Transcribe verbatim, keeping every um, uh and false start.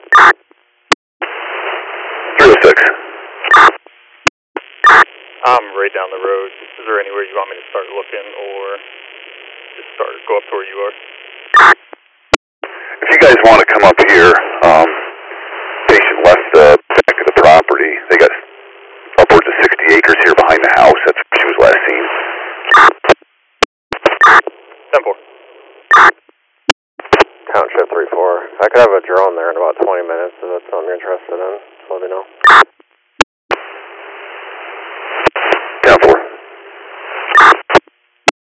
three oh six. I'm right down the road. Is there anywhere you want me to start looking, or just start go up to where you are? If you guys want to come up here, um, patient left the back of the property. They got upwards of sixty acres here behind the house. That's where she was last seen. ten four. Township three four. I could have a drone there in about twenty minutes if that's something you're interested in. Just let me know.